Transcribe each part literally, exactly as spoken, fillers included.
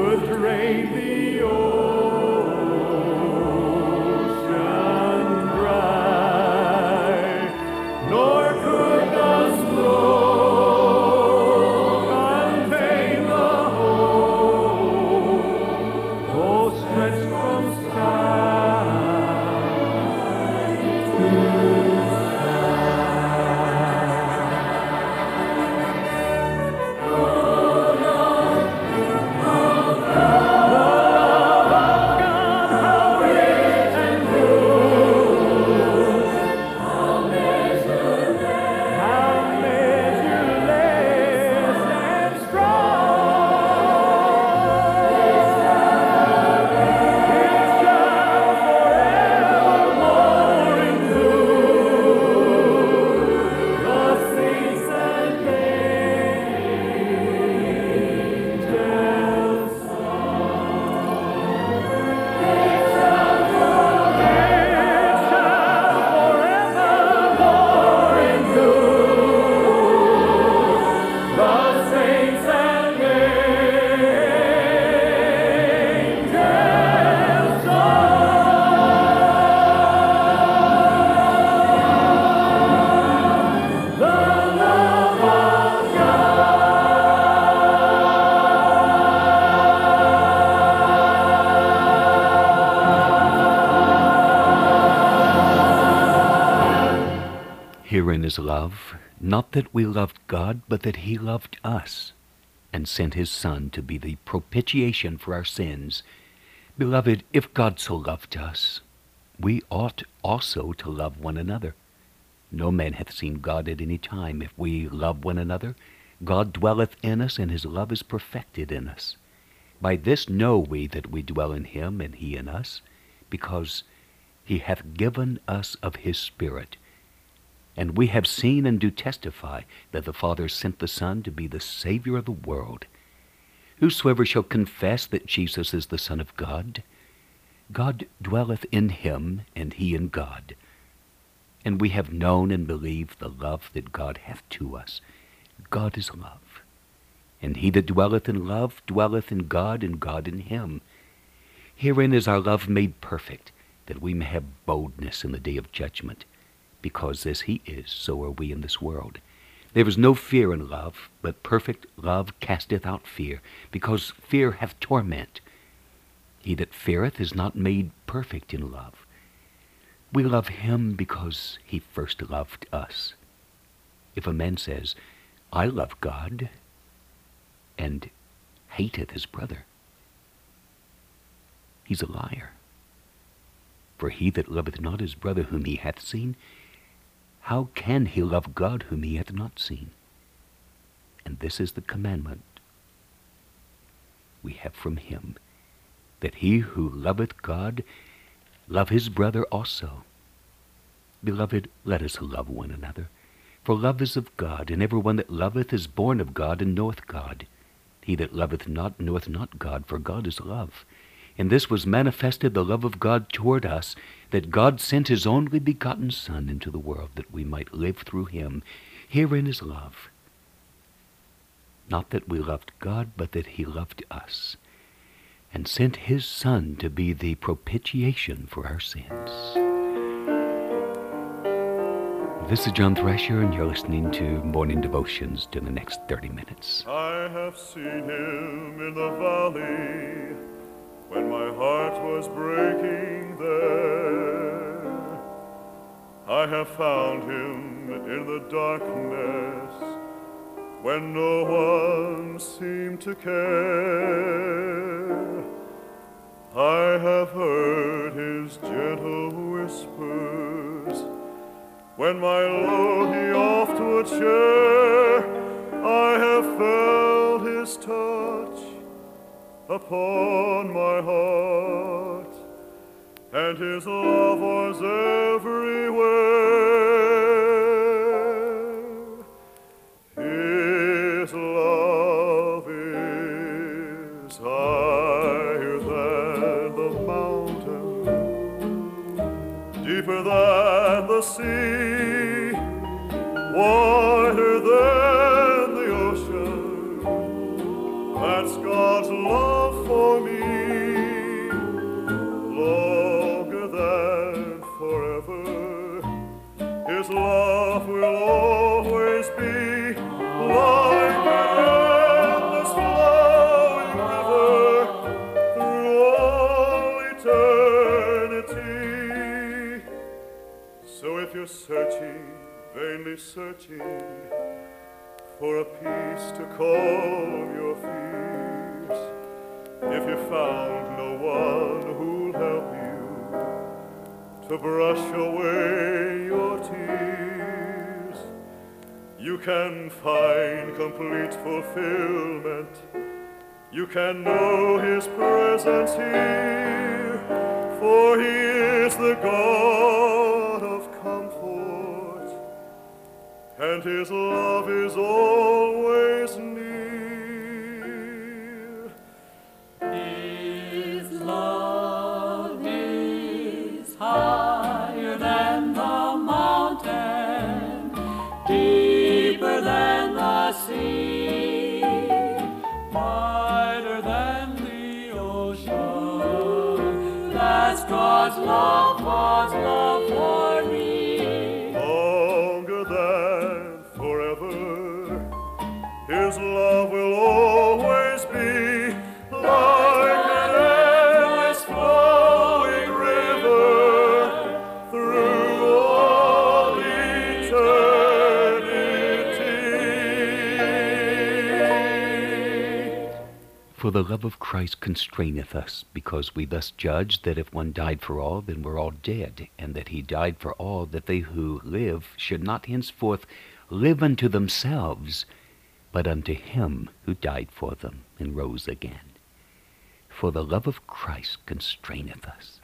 could drain the ocean dry, nor could the stroke contain the whole, though stretched from sky to Herein is love, not that we loved God, but that he loved us, and sent his Son to be the propitiation for our sins. Beloved, if God so loved us, we ought also to love one another. No man hath seen God at any time. If we love one another, God dwelleth in us, and his love is perfected in us. By this know we that we dwell in him, and he in us, because he hath given us of his Spirit. And we have seen and do testify that the Father sent the Son to be the Savior of the world. Whosoever shall confess that Jesus is the Son of God, God dwelleth in him, and he in God. And we have known and believed the love that God hath to us. God is love. And he that dwelleth in love dwelleth in God, and God in him. Herein is our love made perfect, that we may have boldness in the day of judgment. Because as he is, so are we in this world. There is no fear in love, but perfect love casteth out fear, because fear hath torment. He that feareth is not made perfect in love. We love him because he first loved us. If a man says, I love God, and hateth his brother, he's a liar. For he that loveth not his brother whom he hath seen, how can he love God whom he hath not seen? And this is the commandment we have from him, that he who loveth God love his brother also. Beloved, let us love one another, for love is of God, and every one that loveth is born of God, and knoweth God. He that loveth not knoweth not God, for God is love. And this was manifested the love of God toward us, that God sent his only begotten Son into the world, that we might live through him. Herein is love. Not that we loved God, but that he loved us, and sent his Son to be the propitiation for our sins. This is John Thrasher, and you're listening to Morning Devotions to the next thirty minutes. I have seen him in the valley, when my heart was breaking there. I have found him in the darkness, when no one seemed to care. I have heard his gentle whispers, when my load he oft would share. I have felt his touch upon my heart, and his love was everywhere. His love is higher than the mountain, deeper than the sea, wider than the ocean. That's God's love for vainly searching for a peace to calm your fears, if you found no one who'll help you to brush away your tears, you can find complete fulfillment. You can know his presence here, for he is the God of comfort, and his love is always near. His love is higher than the mountain, deeper than the sea, wider than the ocean. That's God's love, God's love for me. Longer than forever, his love will always be like an endless flowing river through all eternity. For the love of Christ constraineth us, because we thus judge that if one died for all, then we're all dead, and that he died for all, that they who live should not henceforth live unto themselves, but unto him who died for them and rose again. For the love of Christ constraineth us.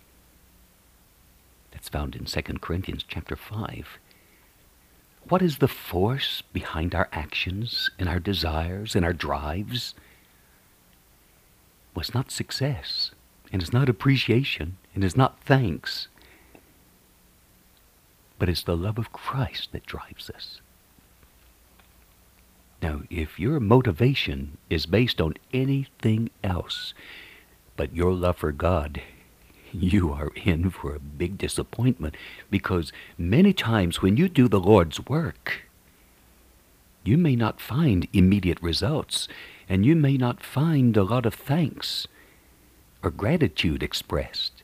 That's found in Second Corinthians chapter five. What is the force behind our actions and our desires and our drives? Well, it's not success, and it's not appreciation, and it's not thanks, but it's the love of Christ that drives us. Now, if your motivation is based on anything else but your love for God, you are in for a big disappointment, because many times when you do the Lord's work, you may not find immediate results, and you may not find a lot of thanks or gratitude expressed.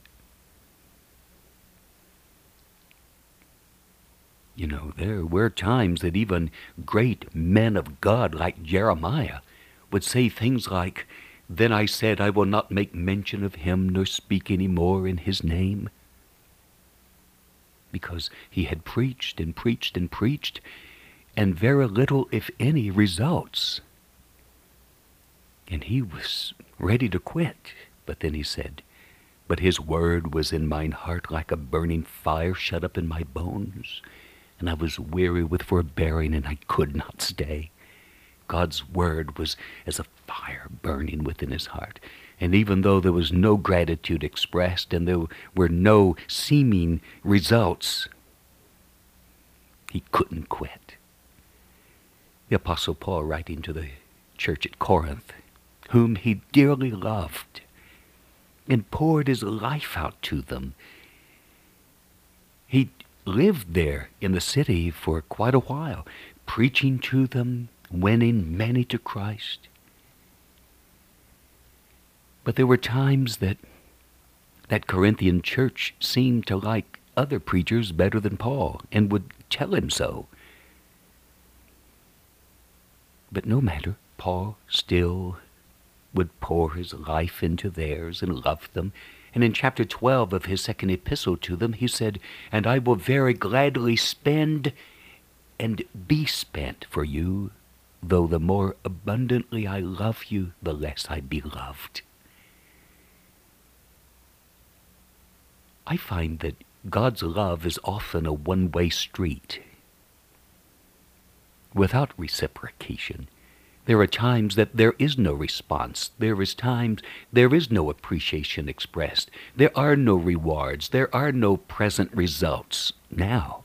You know, there were times that even great men of God like Jeremiah would say things like, "Then I said, I will not make mention of him nor speak any more in his name." Because he had preached and preached and preached, and very little, if any, results. And he was ready to quit. But then he said, "But his word was in mine heart like a burning fire shut up in my bones. And I was weary with forbearing, and I could not stay." God's word was as a fire burning within his heart. And even though there was no gratitude expressed and there were no seeming results, he couldn't quit. The Apostle Paul, writing to the church at Corinth, whom he dearly loved and poured his life out to them, he lived there in the city for quite a while, preaching to them, winning many to Christ. But there were times that that Corinthian church seemed to like other preachers better than Paul, and would tell him so. But no matter, Paul still would pour his life into theirs and love them. And in chapter twelve of his second epistle to them, he said, "And I will very gladly spend and be spent for you, though the more abundantly I love you, the less I be loved." I find that God's love is often a one-way street, without reciprocation. There are times that there is no response. There is times there is no appreciation expressed. There are no rewards. There are no present results now.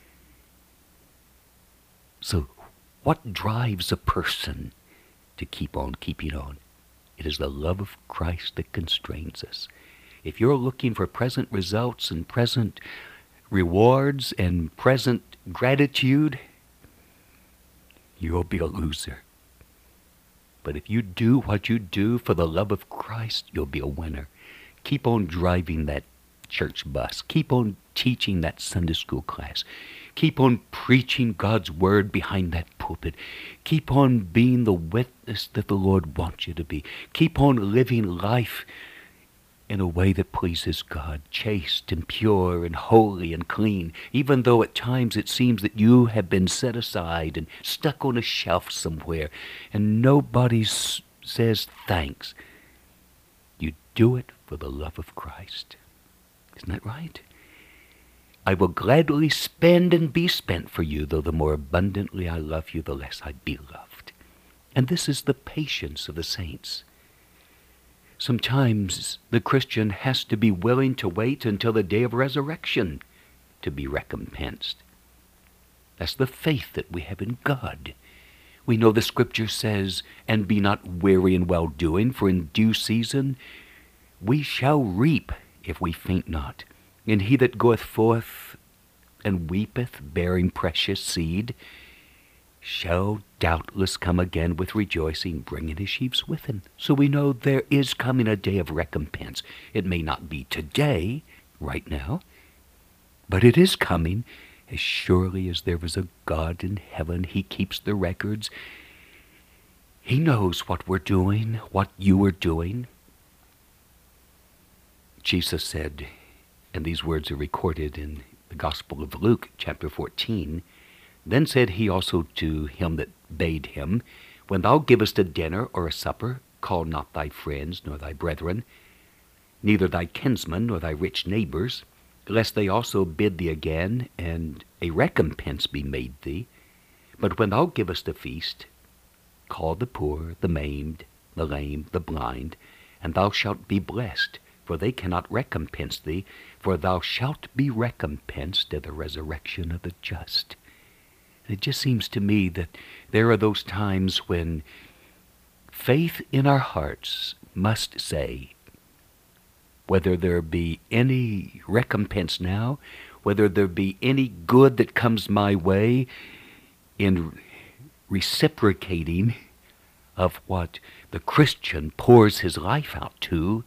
So what drives a person to keep on keeping on? It is the love of Christ that constrains us. If you're looking for present results and present rewards and present gratitude, you'll be a loser. But if you do what you do for the love of Christ, you'll be a winner. Keep on driving that church bus. Keep on teaching that Sunday school class. Keep on preaching God's word behind that pulpit. Keep on being the witness that the Lord wants you to be. Keep on living life in a way that pleases God, chaste and pure and holy and clean, even though at times it seems that you have been set aside and stuck on a shelf somewhere and nobody s- says thanks. You do it for the love of Christ. Isn't that right? I will gladly spend and be spent for you, though the more abundantly I love you, the less I be loved. And this is the patience of the saints. Sometimes the Christian has to be willing to wait until the day of resurrection to be recompensed. That's the faith that we have in God. We know the Scripture says, "And be not weary in well-doing, for in due season we shall reap if we faint not. And he that goeth forth and weepeth, bearing precious seed, shall doubtless come again with rejoicing, bringing his sheaves with him." So we know there is coming a day of recompense. It may not be today, right now, but it is coming. As surely as there is a God in heaven, he keeps the records. He knows what we're doing, what you are doing. Jesus said, and these words are recorded in the Gospel of Luke, chapter fourteen, "Then said he also to him that bade him, When thou givest a dinner or a supper, call not thy friends, nor thy brethren, neither thy kinsmen, nor thy rich neighbors, lest they also bid thee again, and a recompense be made thee. But when thou givest a feast, call the poor, the maimed, the lame, the blind, and thou shalt be blessed, for they cannot recompense thee, for thou shalt be recompensed at the resurrection of the just." And it just seems to me that there are those times when faith in our hearts must say, whether there be any recompense now, whether there be any good that comes my way in reciprocating of what the Christian pours his life out to,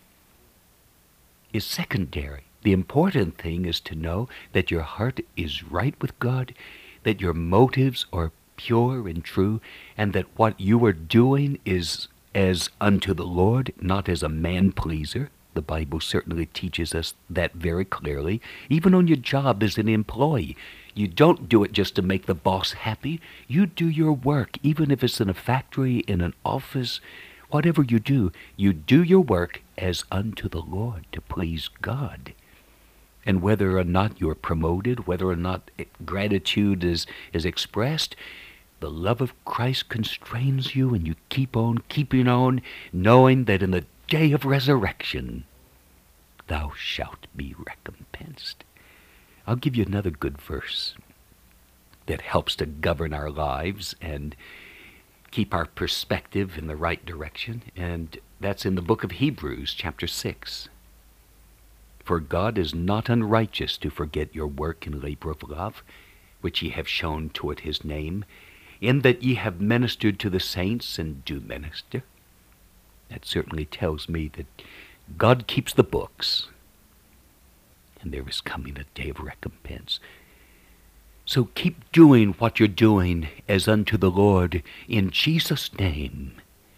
is secondary. The important thing is to know that your heart is right with God, that your motives are pure and true, and that what you are doing is as unto the Lord, not as a man-pleaser. The Bible certainly teaches us that very clearly. Even on your job as an employee, you don't do it just to make the boss happy. You do your work, even if it's in a factory, in an office, whatever you do, you do your work as unto the Lord, to please God. And whether or not you're promoted, whether or not gratitude is, is expressed, the love of Christ constrains you, and you keep on keeping on, knowing that in the day of resurrection, thou shalt be recompensed. I'll give you another good verse that helps to govern our lives and keep our perspective in the right direction, and that's in the book of Hebrews, chapter six. "For God is not unrighteous to forget your work and labor of love, which ye have shown toward his name, in that ye have ministered to the saints and do minister." That certainly tells me that God keeps the books, and there is coming a day of recompense. So keep doing what you're doing as unto the Lord in Jesus' name,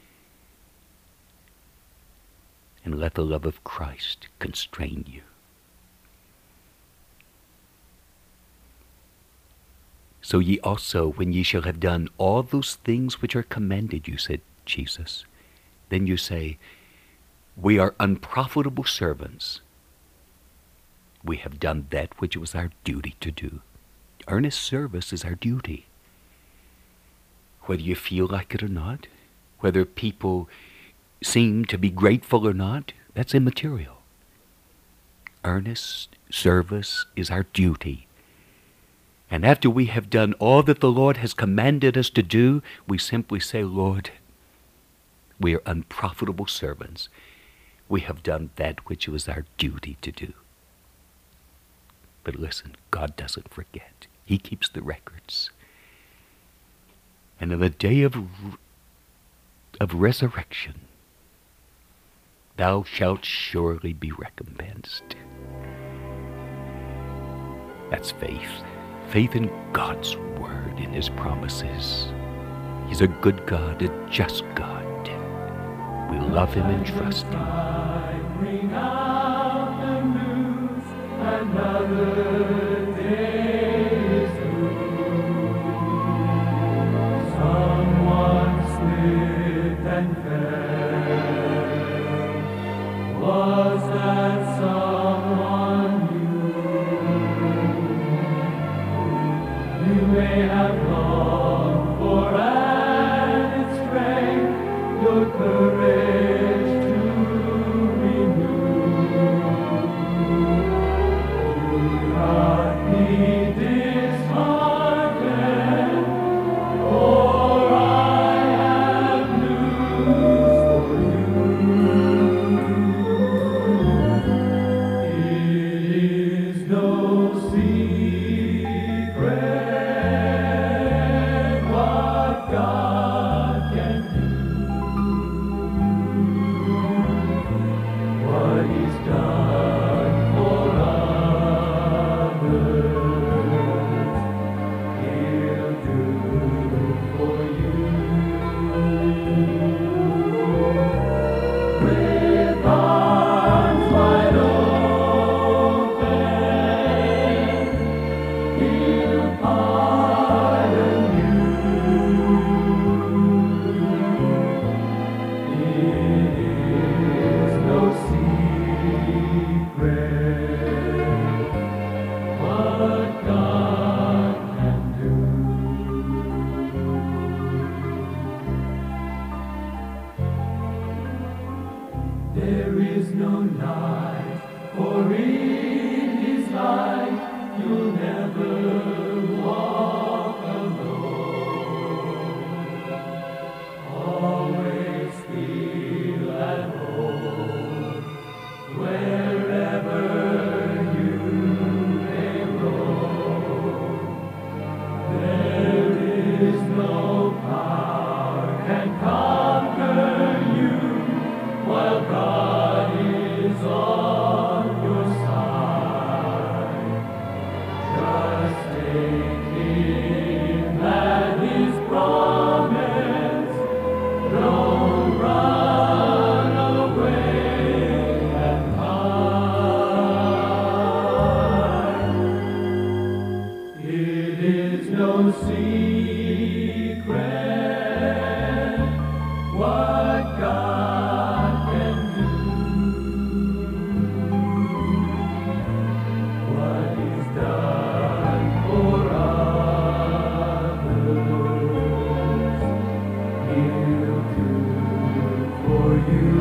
and let the love of Christ constrain you. "So ye also, when ye shall have done all those things which are commanded you," said Jesus, "then you say, We are unprofitable servants. We have done that which it was our duty to do." Earnest service is our duty. Whether you feel like it or not, whether people seem to be grateful or not, that's immaterial. Earnest service is our duty. And after we have done all that the Lord has commanded us to do, we simply say, "Lord, we are unprofitable servants. We have done that which it was our duty to do." But listen, God doesn't forget. He keeps the records. And in the day of, of resurrection, thou shalt surely be recompensed. That's faith. Faith in God's word, in his promises. He's a good God, a just God. We love him and trust him. Ring out the news, another day is through. Someone slipped and fell. Was that someone you? You may have longed for added strength, your courage to renew. Do not be disheartened, for I have news for you. It is no secret what God can do. What he's done for others, he'll do for you. With arms wide open, he'll pardon you. It is no secret what God can do. There is no night, for in his light you'll never walk alone. Always feel at home wherever you may roam. There is no power can conquer you while God is on your side. Just take him at his promise. Don't run away and hide. It is no secret what God can do. What he's done for others, he'll do for you.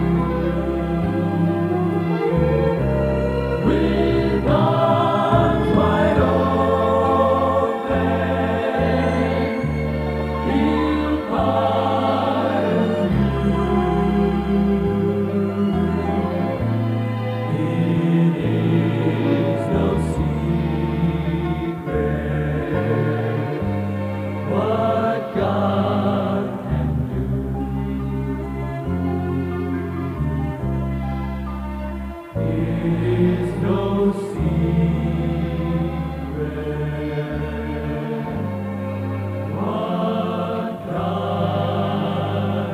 With arms wide open, he'll pardon you. It is no secret what God can do. It is no secret what God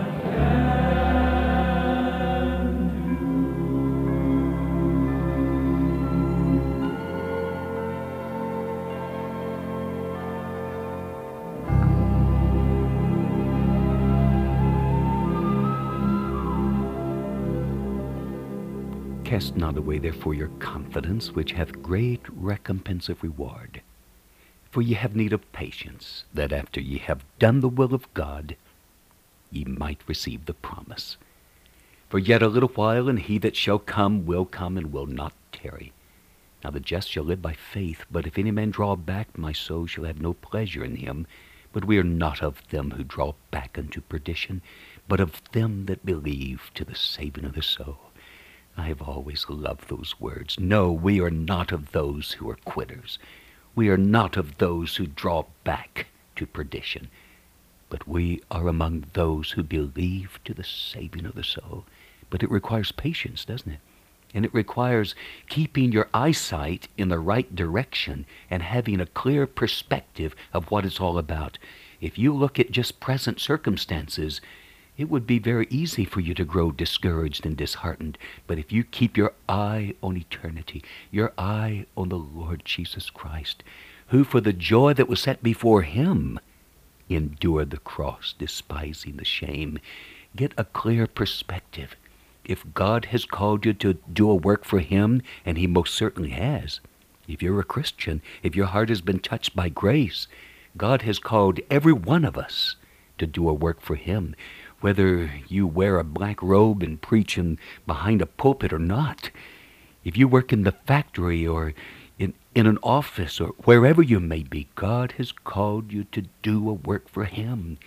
can Cast not away therefore your confidence, which hath great recompense of reward. For ye have need of patience, that after ye have done the will of God, ye might receive the promise. For yet a little while, and he that shall come will come, and will not tarry. Now the just shall live by faith, but if any man draw back, my soul shall have no pleasure in him. But we are not of them who draw back unto perdition, but of them that believe to the saving of the soul. I have always loved those words. No, we are not of those who are quitters. We are not of those who draw back to perdition, but we are among those who believe to the saving of the soul. But it requires patience, doesn't it? And it requires keeping your eyesight in the right direction and having a clear perspective of what it's all about. If you look at just present circumstances, it would be very easy for you to grow discouraged and disheartened. But if you keep your eye on eternity, your eye on the Lord Jesus Christ, who for the joy that was set before him endured the cross, despising the shame, get a clear perspective. If God has called you to do a work for him, and he most certainly has, if you're a Christian, if your heart has been touched by grace, God has called every one of us to do a work for him. Whether you wear a black robe and preach in, behind a pulpit or not, if you work in the factory or in, in an office or wherever you may be, God has called you to do a work for him.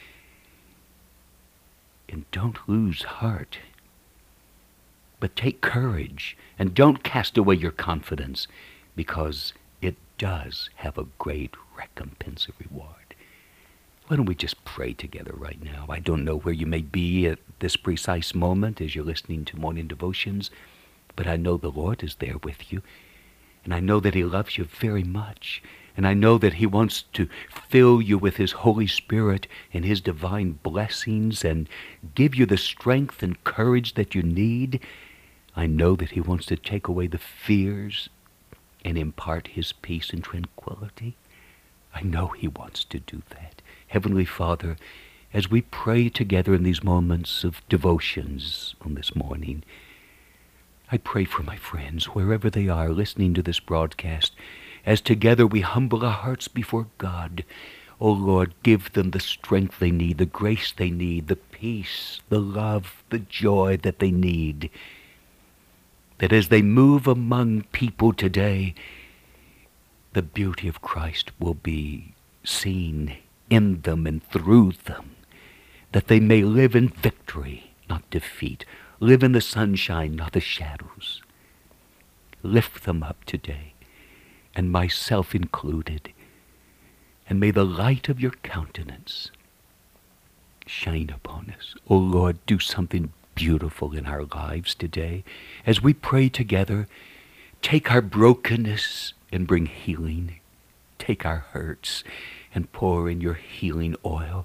And don't lose heart, but take courage and don't cast away your confidence, because it does have a great recompense of reward. Why don't we just pray together right now? I don't know where you may be at this precise moment as you're listening to morning devotions, but I know the Lord is there with you, and I know that he loves you very much, and I know that he wants to fill you with his Holy Spirit and his divine blessings and give you the strength and courage that you need. I know that he wants to take away the fears and impart his peace and tranquility. I know he wants to do that. Heavenly Father, as we pray together in these moments of devotions on this morning, I pray for my friends, wherever they are listening to this broadcast, as together we humble our hearts before God. Oh Lord, give them the strength they need, the grace they need, the peace, the love, the joy that they need. That as they move among people today, the beauty of Christ will be seen in them and through them, that they may live in victory, not defeat, live in the sunshine, not the shadows. Lift them up today, and myself included, and may the light of your countenance shine upon us. O Lord, do something beautiful in our lives today. As we pray together, take our brokenness and bring healing. Take our hurts and pour in your healing oil.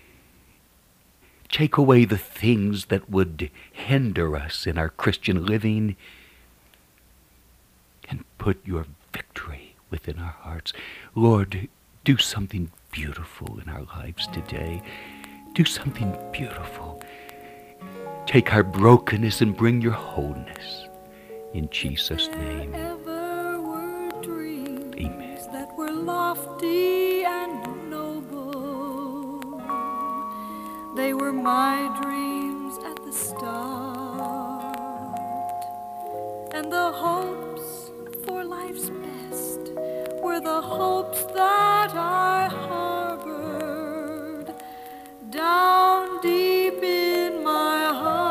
Take away the things that would hinder us in our Christian living, and put your victory within our hearts. Lord, do something beautiful in our lives today. Do something beautiful. Take our brokenness and bring your wholeness. In Jesus' name, amen. That were lofty and noble, they were my dreams at the start, and the hopes for life's best were the hopes that I harbored down deep in my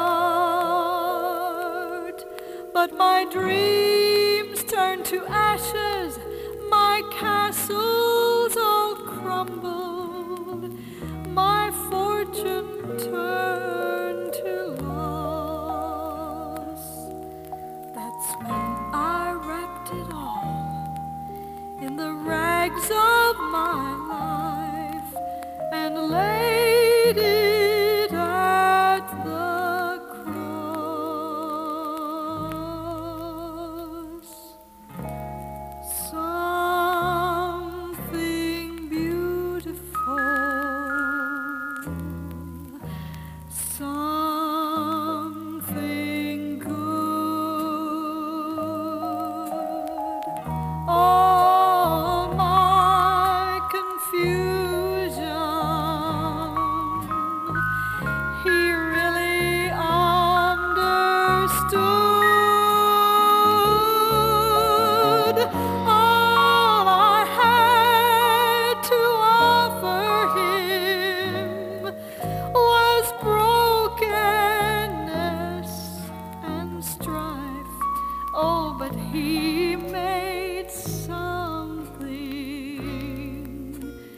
heart. But my dreams turned to ashes, my castles all crumbled, my fortune turned to loss. That's when I wrapped it all in the rags of my life and laid it at the cross. Something beautiful, something good. All my confusion, he really understood. All I had to offer him was brokenness and strife. Oh, but he made something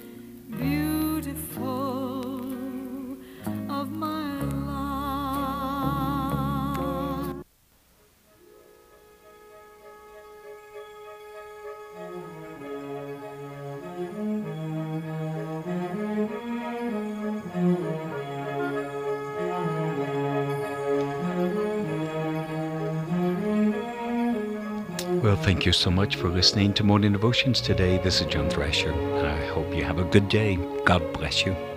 beautiful of my life. Well, thank you so much for listening to Morning Devotions today. This is John Thrasher. I hope you have a good day. God bless you.